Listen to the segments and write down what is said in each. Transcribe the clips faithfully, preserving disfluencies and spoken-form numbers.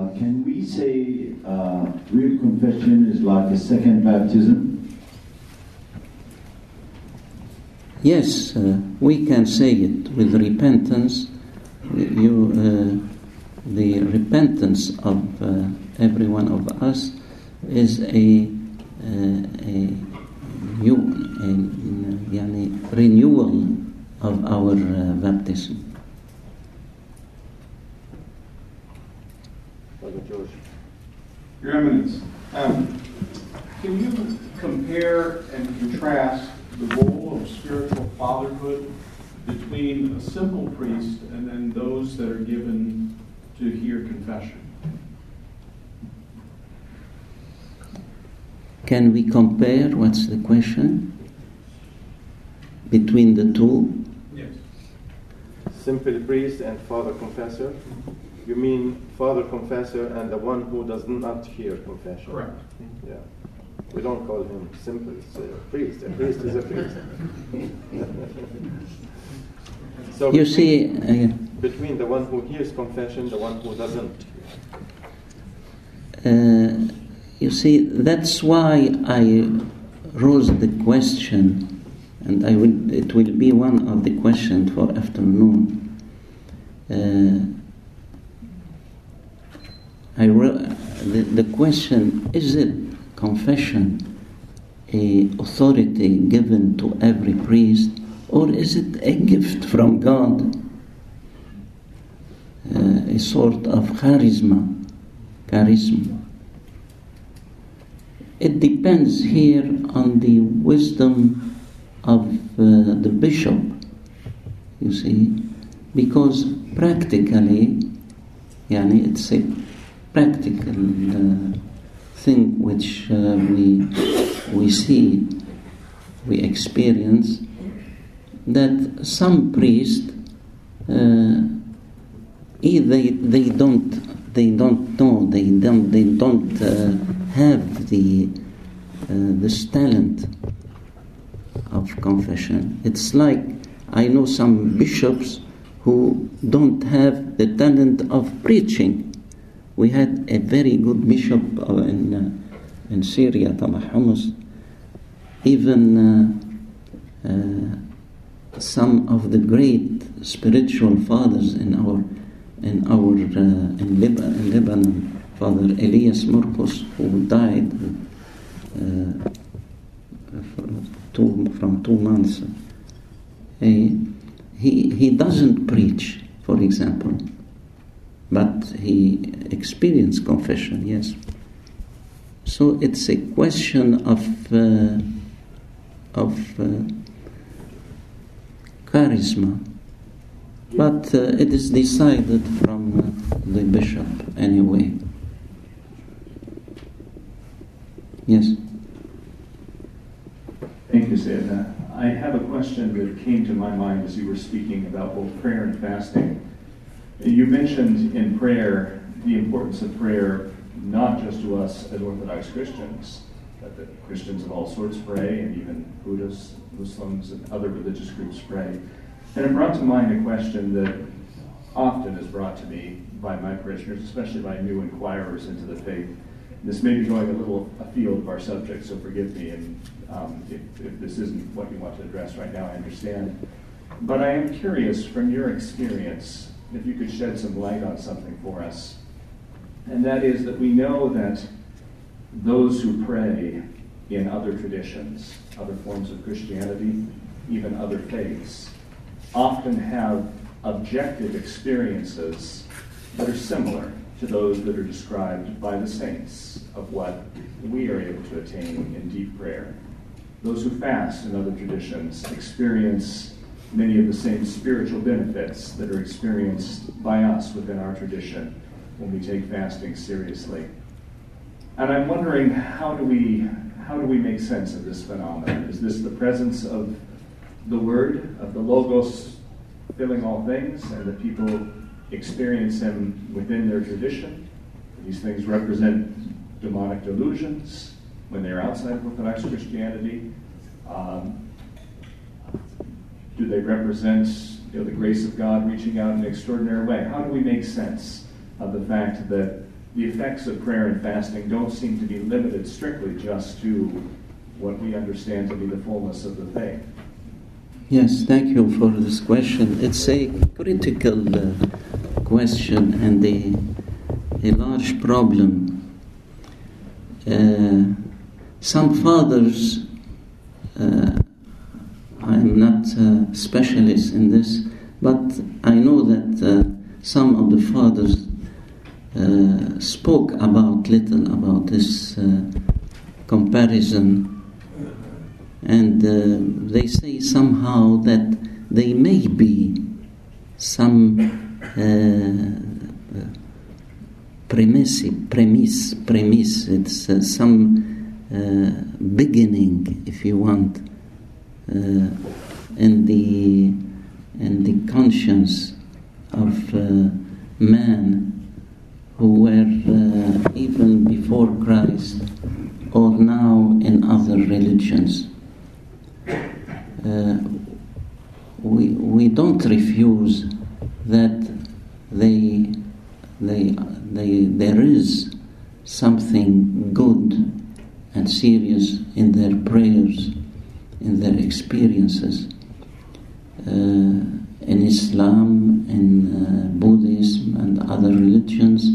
can we say uh, real confession is like a second baptism? Yes, uh, we can say it with repentance. You, uh, the repentance of uh, every one of us is a, uh, a new, a, yani, renewal of our uh, baptism. Your Eminence, um, can you compare and contrast the role of spiritual fatherhood between a simple priest and then those that are given to hear confession? Can we compare, what's the question, between the two? Yes. Simple priest and father confessor? You mean father confessor and the one who does not hear confession? Correct. Yeah. We don't call him simple uh, priest. A priest is a priest. So You between, see, uh, between the one who hears confession, the one who doesn't. uh, you see, that's why I rose the question, and I will, it will be one of the questions for afternoon. Uh, I re- the, the question, is it confession a authority given to every priest, or is it a gift from God, uh, a sort of charisma, charisma? It depends here on the wisdom of uh, the bishop, you see, because practically, yani it's a practical uh, thing which uh, we we see, we experience, that some priests uh, they they don't they don't know they don't they don't uh, have the uh, this talent of confession. It's like I know some bishops who don't have the talent of preaching. We had a very good bishop in uh, in Syria, Tallah Hummus. Even uh, uh, some of the great spiritual fathers in our in our uh, in, Lib- in Lebanon, Father Elias Murkus, who died uh, two, from two months. He, he he doesn't preach, for example. But he experienced confession, yes. So it's a question of uh, of uh, charisma, but uh, it is decided from uh, the bishop anyway. Yes. Thank you, Sayyidina. I have a question that came to my mind as you were speaking about both prayer and fasting. You mentioned in prayer the importance of prayer not just to us as Orthodox Christians, but that Christians of all sorts pray, and even Buddhists, Muslims, and other religious groups pray. And it brought to mind a question that often is brought to me by my parishioners, especially by new inquirers into the faith. This may be going a little afield of our subject, so forgive me, and um, if, if this isn't what you want to address right now, I understand. But I am curious, from your experience, if you could shed some light on something for us. And that is that we know that those who pray in other traditions, other forms of Christianity, even other faiths, often have objective experiences that are similar to those that are described by the saints of what we are able to attain in deep prayer. Those who fast in other traditions experience many of the same spiritual benefits that are experienced by us within our tradition when we take fasting seriously. And I'm wondering, how do we how do we make sense of this phenomenon? Is this the presence of the Word, of the Logos filling all things, and that people experience Him within their tradition? These things represent demonic delusions when they're outside of Orthodox Christianity. Um, do they represent, you know, the grace of God reaching out in an extraordinary way? How do we make sense of the fact that the effects of prayer and fasting don't seem to be limited strictly just to what we understand to be the fullness of the faith. Yes, thank you for this question. It's a critical uh, question and a, a large problem. Uh, some fathers, uh, I'm not a specialist in this, but I know that uh, some of the fathers uh, spoke about little about this uh, comparison. And uh, they say somehow that there may be some uh, premise, premise, premise. It's uh, some uh, beginning, if you want, uh, in the in the conscience of uh, man who were uh, even before Christ or now in other religions. Uh, we we don't refuse that they they they there is something good and serious in their prayers, in their experiences. Uh, in Islam, in uh, Buddhism and other religions,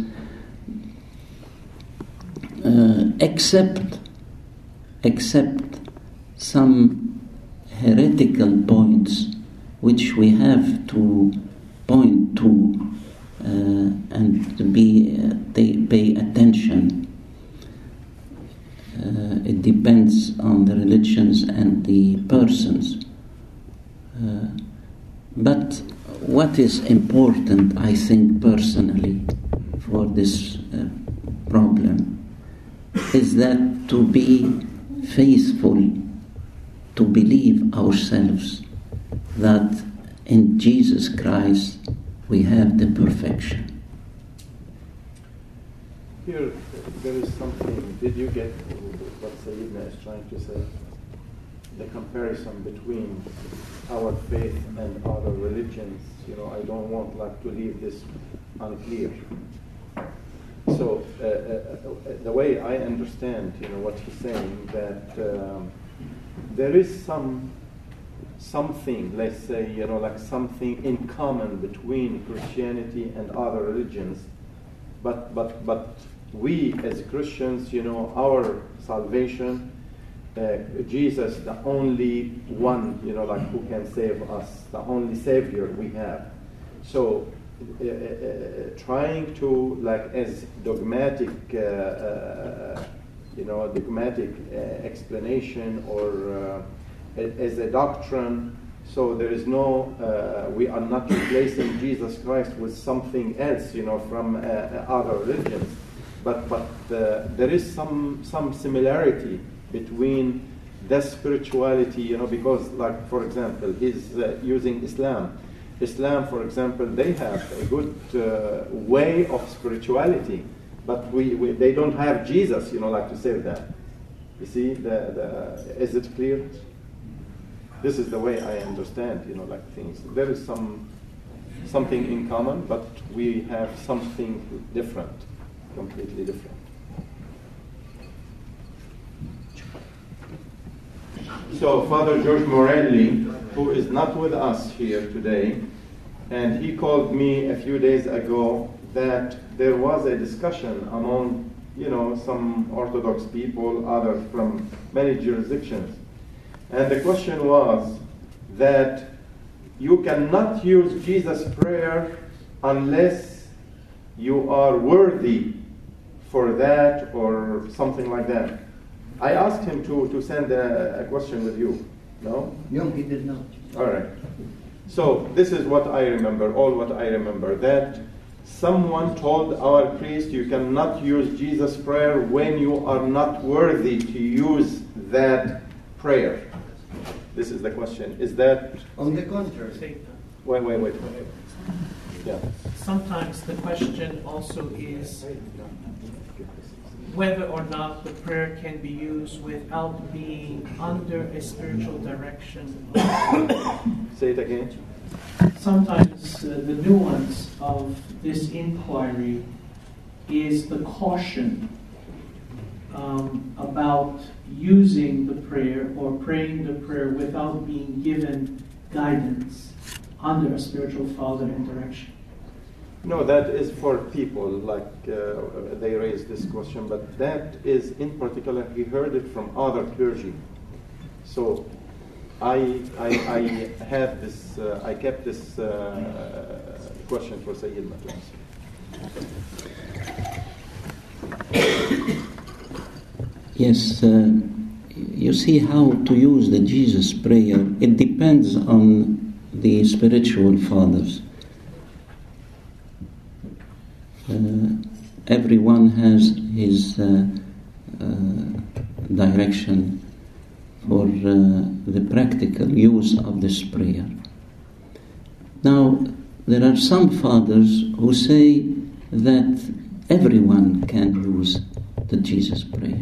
uh, except except some heretical points which we have to point to uh, and to be uh, they pay attention. Uh, it depends on the religions and the persons. Uh, but what is important, I think personally, for this uh, problem is that to be faithful, to believe ourselves that in Jesus Christ we have the perfection. Here, there is something. Did you get what Sayyidina is trying to say? The comparison between our faith and other religions. You know, I don't want like to leave this unclear. So, uh, uh, the way I understand, you know, what he's saying, that um, there is some something, let's say, you know, like something in common between Christianity and other religions, but but but we as Christians, you know, our salvation, uh, Jesus, the only one, you know, like who can save us, the only Savior we have. So, uh, uh, trying to, like, as dogmatic, uh, uh, you know, dogmatic uh, explanation or uh, as a doctrine. So there is no, uh, we are not replacing Jesus Christ with something else, you know, from uh, other religions. But but uh, there is some some similarity between the spirituality, you know, because, like, for example, he's uh, using Islam. Islam, for example, they have a good uh, way of spirituality, but we, we they don't have Jesus, you know, like to save them. You see, the, the is it clear? This is the way I understand, you know, like things. There is some something in common, but we have something different, completely different. So Father George Morelli, who is not with us here today, and he called me a few days ago that there was a discussion among, you know, some Orthodox people, others from many jurisdictions. And the question was that you cannot use Jesus' prayer unless you are worthy for that or something like that. I asked him to, to send a, a question with you. No? No, he did not. All right. So this is what I remember, all what I remember, that someone told our priest you cannot use Jesus' prayer when you are not worthy to use that prayer. This is the question. Is that... On the contrary. Wait, wait, wait. Yeah. Sometimes the question also is whether or not the prayer can be used without being under a spiritual direction. Say it again. Sometimes uh, the nuance of this inquiry is the caution um, about using the prayer or praying the prayer without being given guidance under a spiritual father and direction. No, that is for people, like uh, they raised this question, but that is in particular, he heard it from other clergy. So I, I, I have this, uh, I kept this uh, question for Sayyidina to answer. Yes, uh, you see how to use the Jesus prayer. It depends on the spiritual fathers. Uh, everyone has his uh, uh, direction for uh, the practical use of this prayer. Now, there are some fathers who say that everyone can use the Jesus prayer.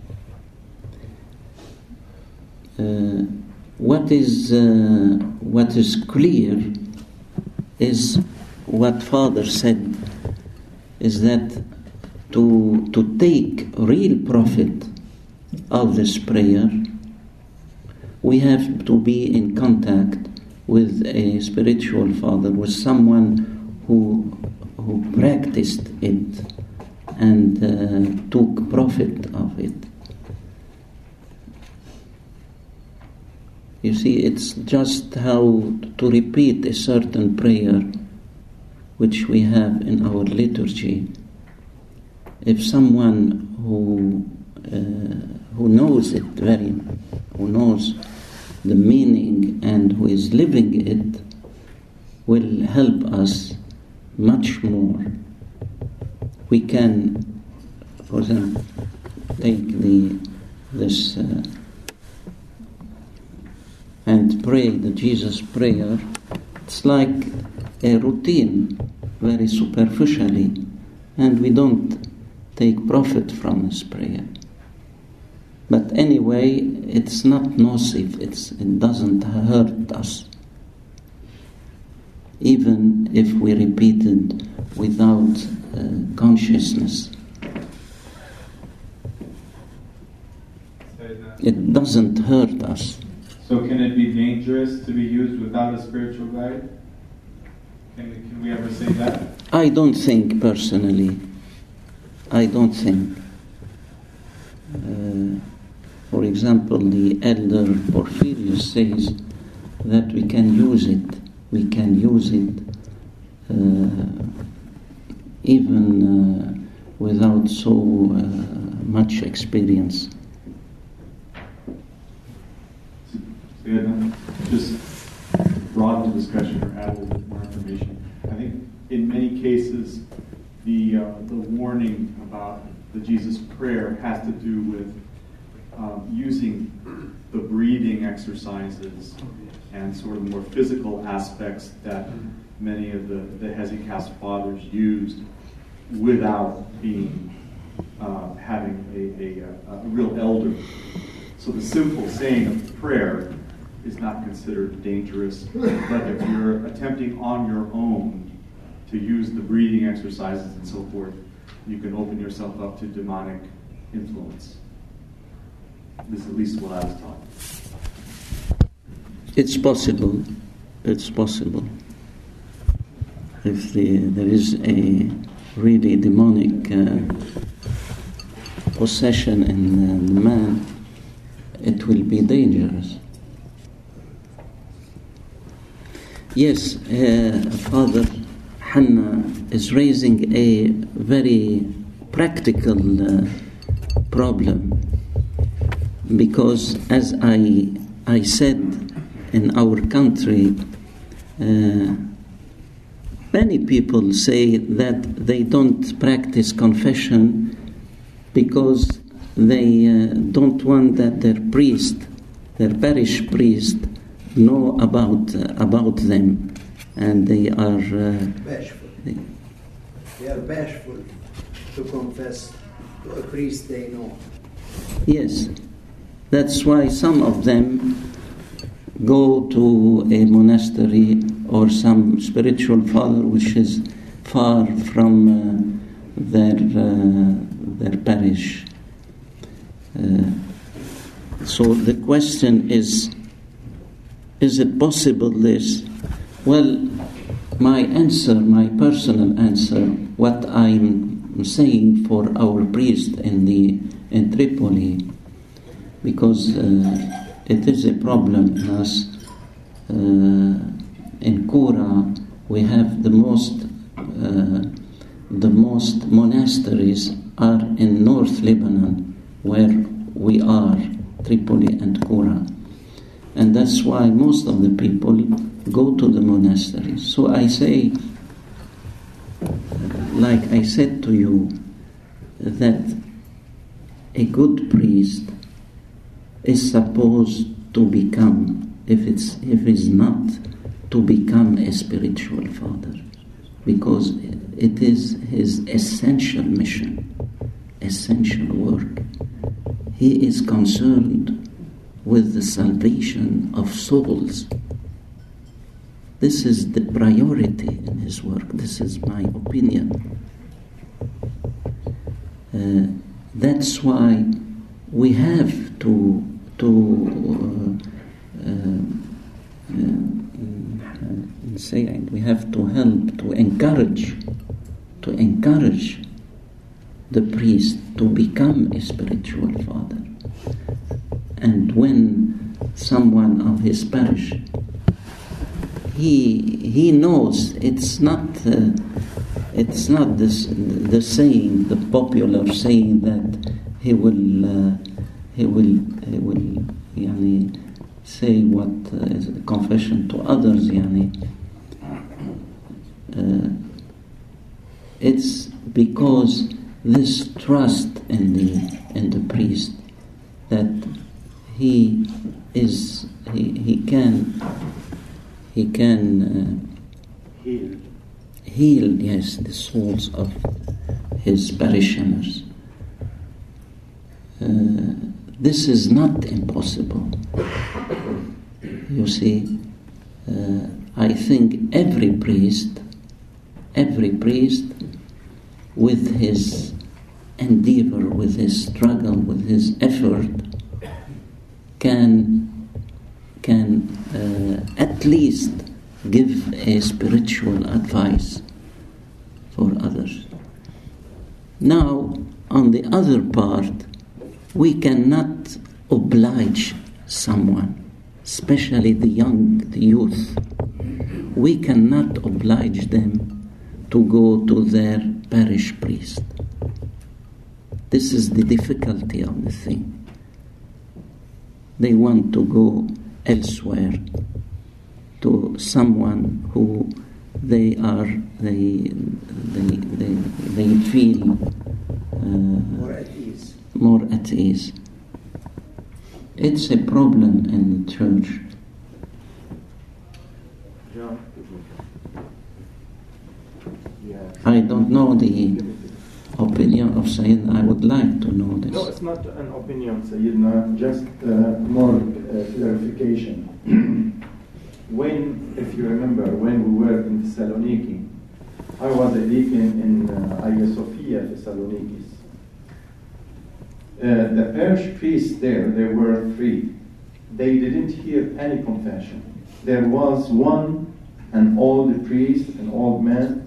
Uh, what is uh, what is clear is what Father said, is that to to take real profit of this prayer, we have to be in contact with a spiritual father, with someone who who practiced it and uh, took profit of it. You see, it's just how to repeat a certain prayer which we have in our liturgy. If someone who uh, who knows it very, who knows the meaning and who is living it, will help us much more. We can, for example, take the this uh, and pray the Jesus prayer. It's like a routine, very superficially, and we don't take profit from this prayer. But anyway, it's not nocive, it's, it doesn't hurt us, even if we repeat it without uh, consciousness. It doesn't hurt us. So can it be dangerous to be used without a spiritual guide? Can, can we ever say that? I don't think, personally. I don't think. Uh, for example, the elder Porphyrius says that we can use it. We can use it uh, even uh, without so uh, much experience. Just broaden the discussion or add a little bit more information. I think in many cases, the uh, the warning about the Jesus prayer has to do with um, using the breathing exercises and sort of more physical aspects that many of the, the Hesychast fathers used without being uh, having a, a, a real elder. So the simple saying of the prayer is not considered dangerous, but if you're attempting on your own to use the breathing exercises and so forth, you can open yourself up to demonic influence. This is at least what I was taught. It's possible. It's possible. If the, there is a really demonic uh, possession in uh, the man, it will be dangerous. Yes, uh, Father Hanna is raising a very practical uh, problem, because as I I said, in our country, uh, many people say that they don't practice confession because they uh, don't want that their priest, their parish priest, know about uh, about them, and they are uh, Bashful. they, They are bashful to confess to a priest they know. yes, that's why some of them go to a monastery or some spiritual father which is far from uh, their parish. Uh, so the question is, is it possible this? Well, my answer, my personal answer, what I'm saying for our priest in the in Tripoli, because uh, it is a problem in us. Uh, in Kura, we have the most uh, the most monasteries are in North Lebanon, where we are, Tripoli and Kura, and that's why most of the people go to the monasteries. So I say, like I said to you, that a good priest is supposed to become, if it's if it's not, to become a spiritual father, because it is his essential mission, essential work. He is concerned with the salvation of souls. This is the priority in his work. This is my opinion. Uh, that's why we have to to uh, uh, uh, say we have to help, to encourage, to encourage the priest to become a spiritual father. And when someone of his parish, he he knows it's not uh, it's not this the saying, the popular saying that he will uh, he will he will yani, say what uh, is a confession to others, yani. Uh, it's because this trust in the in the priest that he is he he can he can uh, Heal. heal yes the souls of his parishioners. Uh, this is not impossible. You see, uh, I think every priest, every priest, with his endeavor, with his struggle, with his effort, can can uh, at least give a spiritual advice for others. Now, on the other part, we cannot oblige someone, especially the young, the youth. We cannot oblige them to go to their parish priest. This is the difficulty of the thing. They want to go elsewhere, to someone who they are, they they they, they feel uh, More at ease. more at ease. It's a problem in the church. John? Yeah. I don't know the opinion of Sayyidina. I would like to know this. No, it's not an opinion, Sayyidina, just uh, more uh, clarification. When, if you remember, when we were in Thessaloniki, I was a deacon in uh, Hagia Sophia, Thessaloniki. Uh, the parish priests there, there were three. They didn't hear any confession. There was one, an old priest, an old man,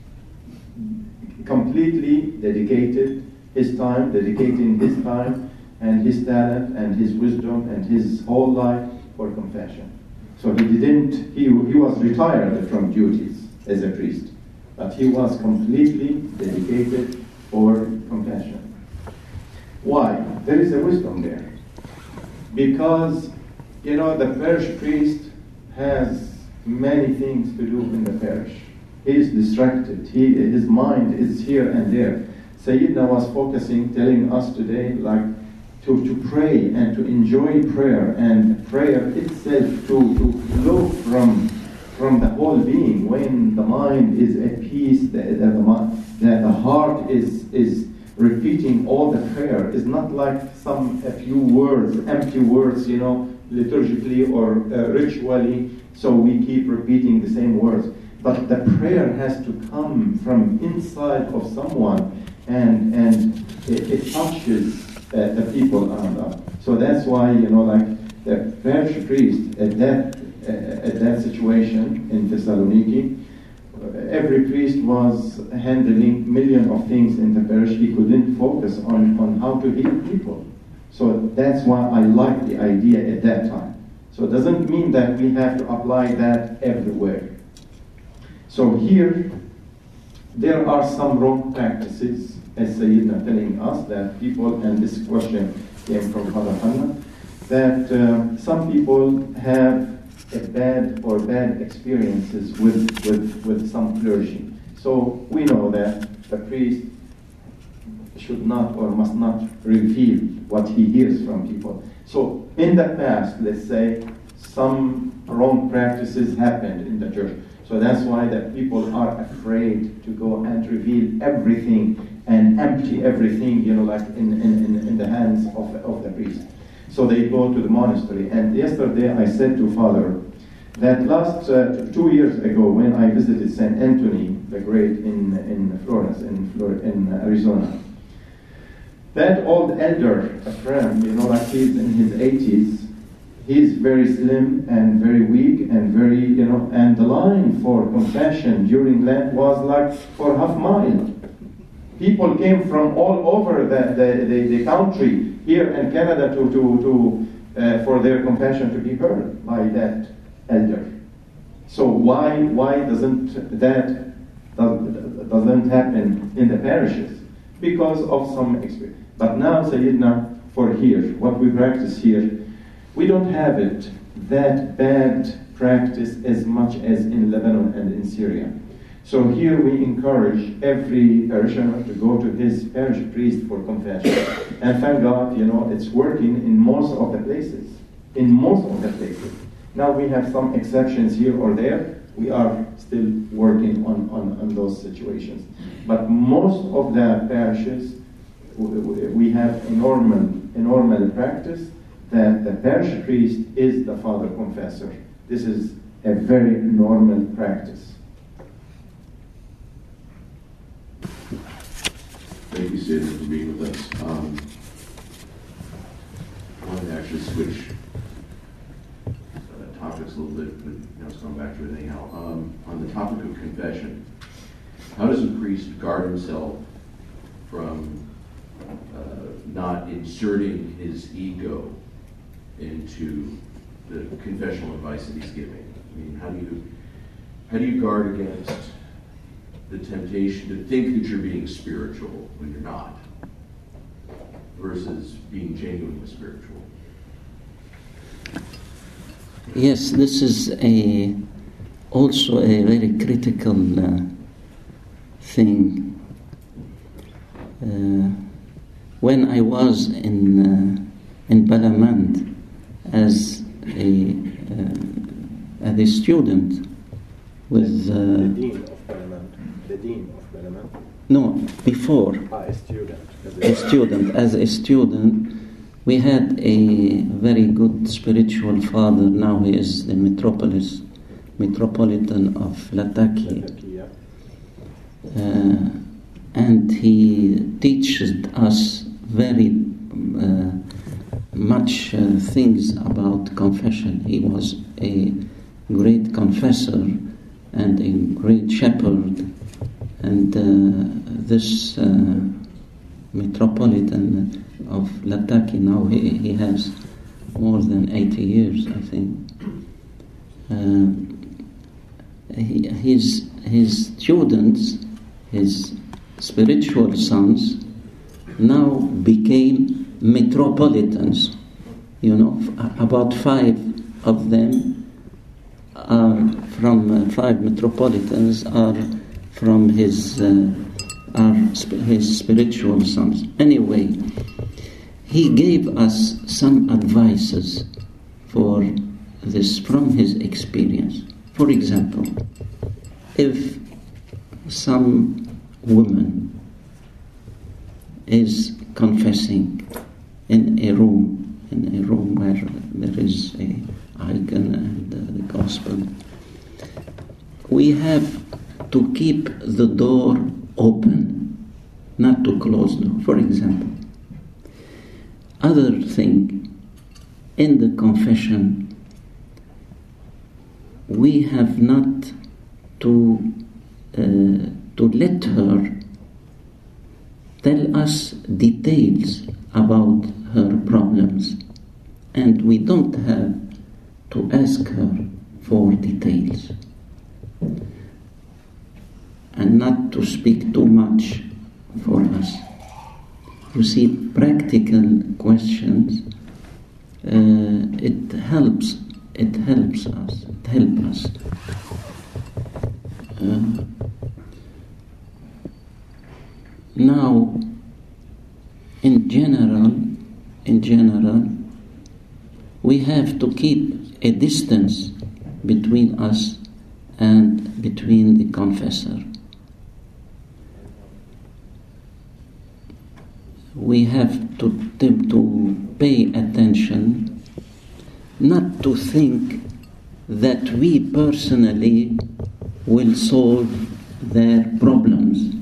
completely dedicated his time, dedicating his time and his talent and his wisdom and his whole life for confession. So he didn't, he, he was retired from duties as a priest, but he was completely dedicated for confession. Why? There is a wisdom there. Because, you know, the parish priest has many things to do in the parish. He is distracted. He, his mind is here and there. Sayyidina was focusing, telling us today, like, to, to pray and to enjoy prayer, and prayer itself to, to flow from, from the whole being. When the mind is at peace, the, the, the, the, the heart is, is repeating all the prayer. Is not like some a few words, empty words, you know, liturgically or uh, ritually, so we keep repeating the same words. But the prayer has to come from inside of someone, and and it, it touches uh, the people around us. So that's why, you know, like the parish priest at that uh, at that situation in Thessaloniki, uh, every priest was handling million of things in the parish. He couldn't focus on, on how to heal people. So that's why I like the idea at that time. So it doesn't mean that we have to apply that everywhere. So here, there are some wrong practices, as Sayyidina telling us, that people, and this question came from Father Hanna, that uh, some people have a bad or bad experiences with, with, with some clergy. So we know that the priest should not or must not reveal what he hears from people. So in the past, let's say, some wrong practices happened in the church. So that's why that people are afraid to go and reveal everything and empty everything, you know, like in, in, in the hands of, of the priest. So they go to the monastery. And yesterday I said to Father that last uh, two years ago when I visited Saint Anthony the Great in, in Florence, in, Flor- in Arizona, that old elder, a friend, you know, like he's in his eighties, he's very slim and very weak and very, you know, and the line for confession during Lent was like for half mile. People came from all over the, the, the, the country here in Canada to, to, to uh, for their confession to be heard by that elder. So why why doesn't that doesn't happen in the parishes? Because of some experience. But now, Sayyidina, for here, what we practice here, we don't have it, that bad practice as much as in Lebanon and in Syria. So here we encourage every parishioner to go to his parish priest for confession. And thank God, you know, it's working in most of the places. In most of the places. Now we have some exceptions here or there. We are still working on, on, on those situations. But most of the parishes, we have a normal, a normal practice that the parish priest is the father confessor. This is a very normal practice. Thank you, Sid, for being with us. Um, I wanted to actually switch uh, topics a little bit, but now it's going back to it anyhow. Um, on the topic of confession, how does a priest guard himself from uh, not inserting his ego into the confessional advice that he's giving? I mean, how do you how do you guard against the temptation to think that you're being spiritual when you're not, versus being genuinely spiritual? Yes, this is a also a very critical uh, thing. Uh, when I was in uh, in Balamand as a uh, as a student with uh, the dean of Balamand, the dean of Balamand. No, before. Ah, a student. A student. As a student, we had a very good spiritual father. Now he is the metropolis, metropolitan of Lataki. Lataki, yeah. Uh, and he teaches us very uh, much uh, things about confession. He was a great confessor and a great shepherd. And uh, this uh, metropolitan of Lataki, now he, he has more than eighty years, I think. Uh, he, his, his students, his spiritual sons, now became metropolitans. You know, f- about five of them are from, uh, five metropolitans are from his uh, are sp- his spiritual sons. Anyway, he gave us some advices for this from his experience. For example, if some woman is confessing in a room, in a room where there is a icon and uh, the gospel, we have to keep the door open not to close door, for example. Other thing, in the confession, we have not to uh, to let her tell us details about her problems, and we don't have to ask her for details, and not to speak too much for us. You see, practical questions, uh, it helps, it helps us, it helps us. Uh, now, in general, in general, we have to keep a distance between us and between the confessor. We have to, to pay attention, not to think that we personally will solve their problems,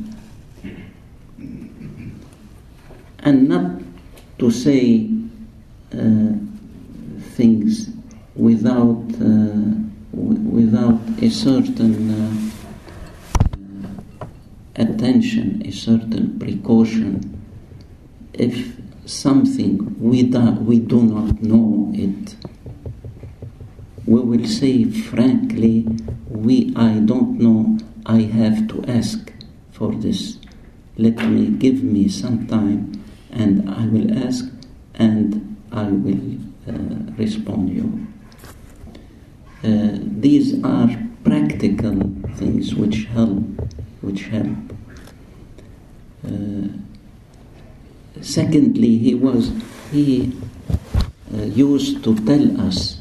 and not to say uh, things without uh, w- without a certain uh, uh, attention, a certain precaution. If something we do, we do not know it, we will say frankly, we I don't know, I have to ask for this. Let me, give me some time, and I will ask, and I will uh, respond you. Uh, these are practical things which help, which help. Uh, secondly, he was he uh, used to tell us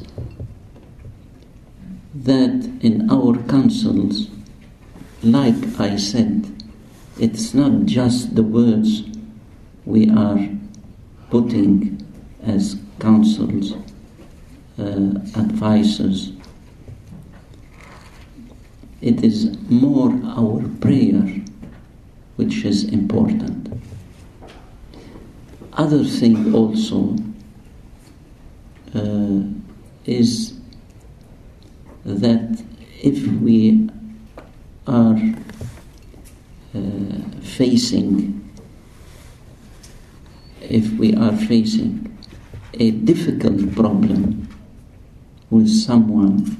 that in our councils, like I said, it's not just the words we are putting as counsels, uh, advices. It is more our prayer which is important. Other thing also uh, is that if we are uh, facing if we are facing a difficult problem with someone,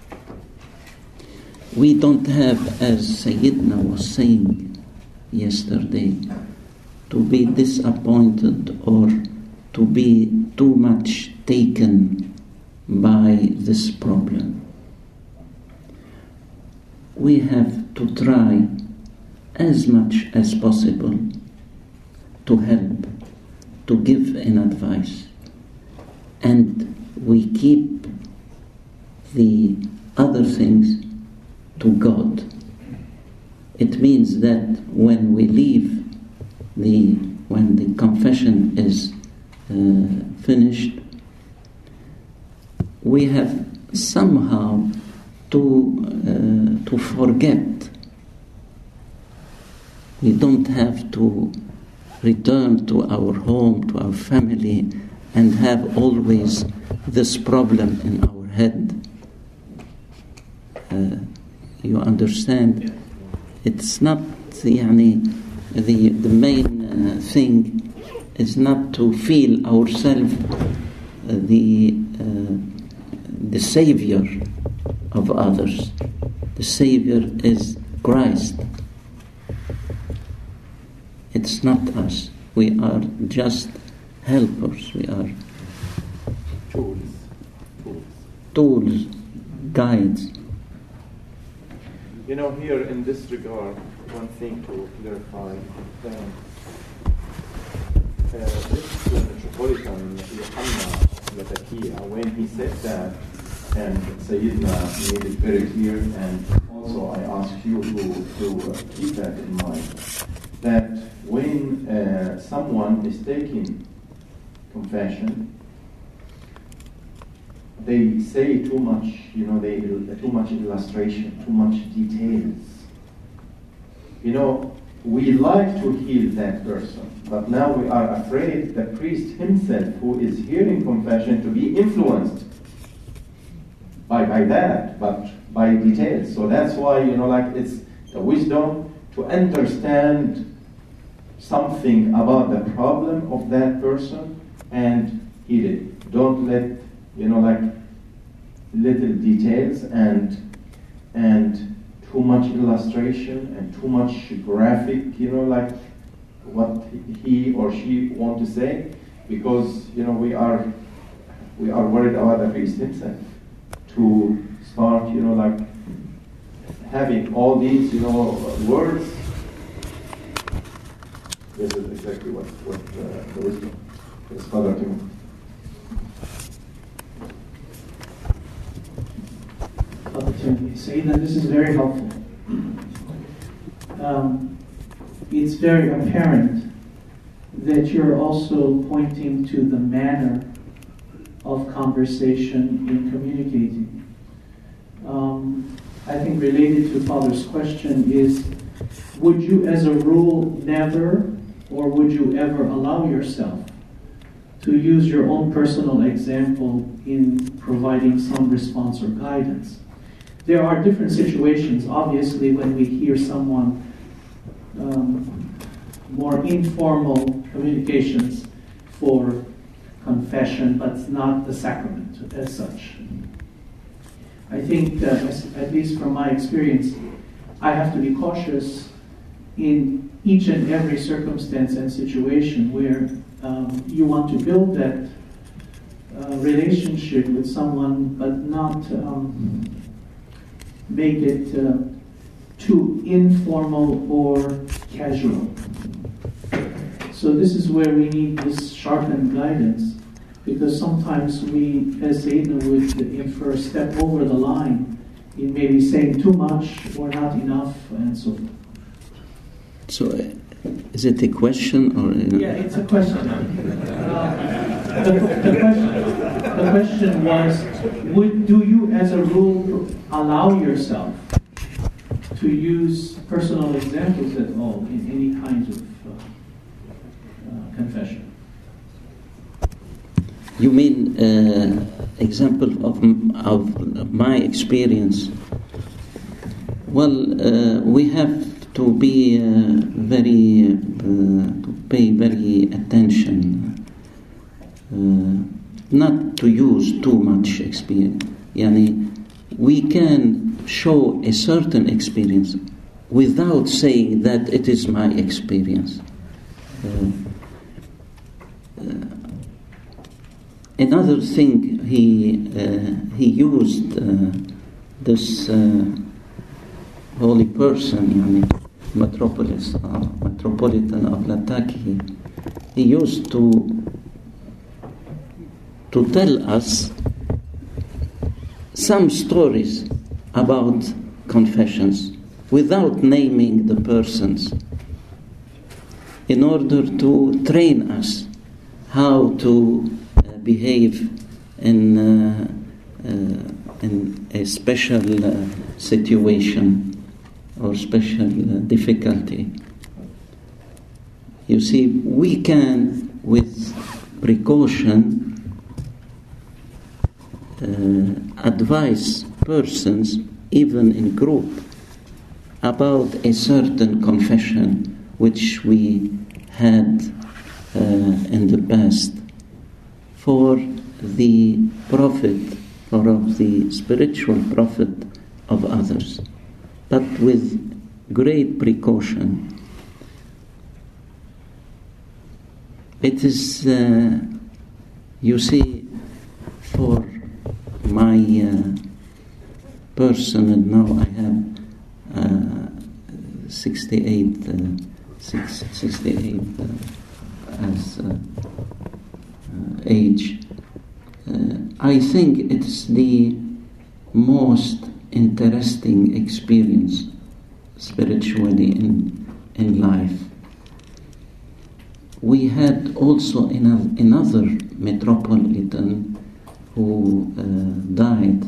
we don't have, as Sayyidina was saying yesterday, to be disappointed or to be too much taken by this problem. We have to try as much as possible to help, to give an advice, and we keep the other things to God. It means that when we leave the, when the confession is uh, finished, we have somehow to uh, to forget. We don't have to return to our home, to our family, and have always this problem in our head. Uh, you understand? It's not yani, the the main uh, thing is not to feel ourselves uh, the uh, the savior of others. The savior is Christ. It's not us. We are just helpers. We are tools, tools, tools, guides. You know, here in this regard, one thing to clarify. Um, uh, this uh, Metropolitan Yohanna Latakia, when he said that, and Sayyidina made it very clear, and also I ask you to, to uh, keep that in mind, that when uh, someone is taking confession, they say too much, you know, they too much illustration, too much details. You know, we like to heal that person, but now we are afraid the priest himself who is hearing confession to be influenced by, by that, but by details. So that's why, you know, like it's the wisdom to understand something about the problem of that person and heal it. Don't let, you know, like little details and and too much illustration and too much graphic, you know, like what he or she want to say, because, you know, we are we are worried about the priest himself to start, you know, like having all these, you know, words. This is exactly what what uh, the wisdom is Father Timothy. Opportunity. Say that this is very helpful. Um, it's very apparent that you're also pointing to the manner of conversation in communicating. Um, I think related to Father's question is, would you as a rule never or would you ever allow yourself to use your own personal example in providing some response or guidance? There are different situations, obviously, when we hear someone um, more informal communications for confession, but not the sacrament as such. I think, uh, as, at least from my experience, I have to be cautious in each and every circumstance and situation where um, you want to build that uh, relationship with someone, but not um, make it uh, too informal or casual. So this is where we need this sharpened guidance, because sometimes we, as Sayyidina would infer, step over the line in maybe saying too much or not enough, and so forth. So, uh, is it a question or? You know? Yeah, it's a question. Uh, the, the question. The question was: would do you, as a rule, allow yourself to use personal examples at all in any kind of uh, uh, confession? You mean uh, example of of my experience? Well, uh, we have to be uh, very, uh, to pay very attention, uh, not to use too much experience. Yani, we can show a certain experience without saying that it is my experience. Uh, uh, another thing, he uh, he used uh, this uh, holy person, yani, metropolis, uh, metropolitan of Lataki. He used to to tell us some stories about confessions without naming the persons, in order to train us how to uh, behave in uh, uh, in a special uh, situation or special uh, difficulty. You see, we can, with precaution, uh, advise persons, even in group, about a certain confession which we had uh, in the past for the profit or of the spiritual profit of others, but with great precaution. It is, uh, you see, for my uh, person, and now I have uh, sixty-eight, uh, six, sixty-eight uh, as uh, uh, age. Uh, I think it's the most interesting experience spiritually in in life. We had also another metropolitan who uh, died,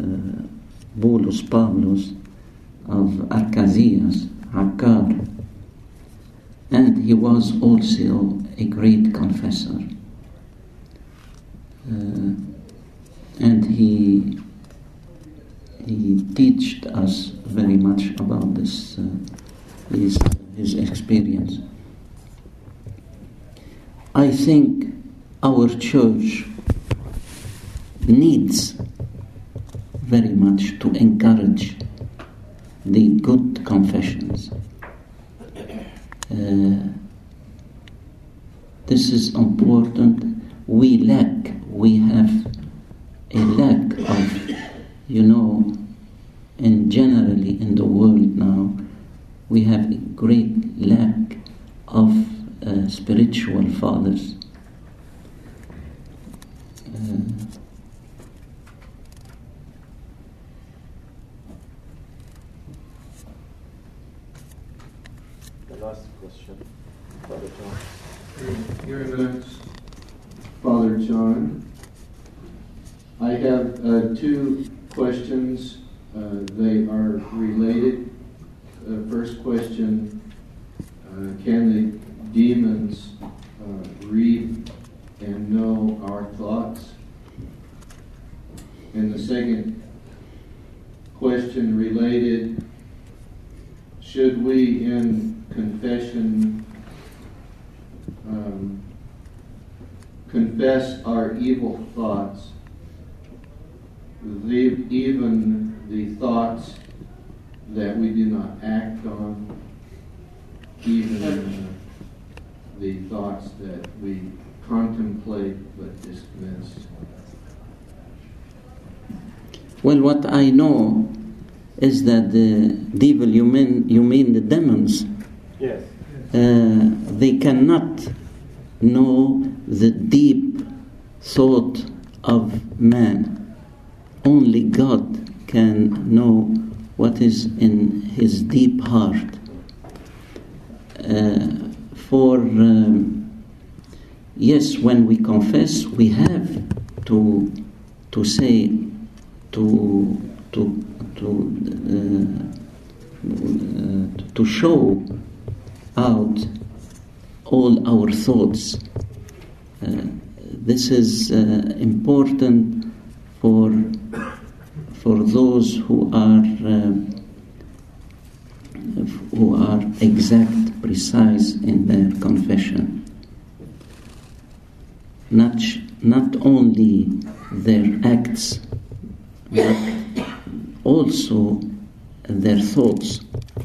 uh, Boulos Pavlos of Arcasias, Akkar. and he was also a great confessor. Uh, and he he taught us very much about this, uh, his, his experience. I think our church needs very much to encourage the good confessions. Uh, this is important. We lack, we have a lack of, you know, and generally in the world now, we have a great lack of uh, spiritual fathers. Uh, The last question, Father John. Your Eminence, Father John, I have uh, two questions. Uh, they are related. Uh, first question, uh, can the demons uh, read and know our thoughts? And the second question related, should we in confession um, confess our evil thoughts, the, even the thoughts that we do not act on, even uh, the thoughts that we contemplate but dismiss? Well, what I know is that the devil, you mean, you mean the demons? Yes. Uh, they cannot know the deep thought of man. Only God can know what is in his deep heart. Uh, for um, yes, when we confess, we have to to say to to to uh, uh, to show out all our thoughts. Uh, this is uh, important for for those who are uh, who are exact, precise in their confession. Not not only their acts, but also their thoughts.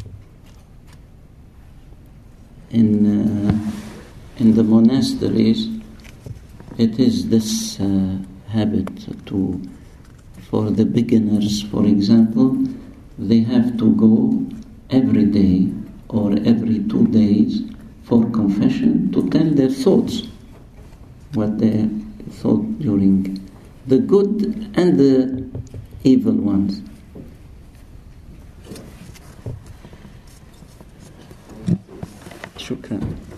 In uh, in the monasteries, it is this uh, habit to, for the beginners, for example, they have to go every day or every two days for confession to tell their thoughts, what they thought during the good and the evil ones. Shukran.